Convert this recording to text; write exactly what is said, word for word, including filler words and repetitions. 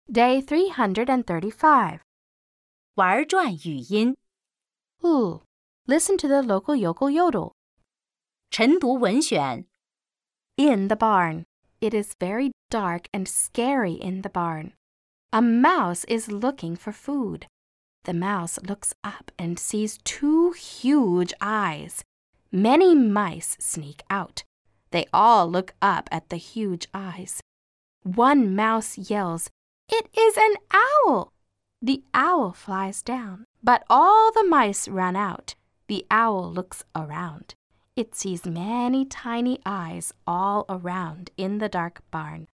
Day three hundred thirty-five. 玩转语音 Ooh, listen to the local yokel yodel. 晨读文选 In the barn. It is very dark and scary in the barn. A mouse is looking for food. The mouse looks up and sees two huge eyes. Many mice sneak out. They all look up at the huge eyes. One mouse yells, "It is an owl!" The owl flies down, but all the mice run out. The owl looks around. It sees many tiny eyes all around in the dark barn.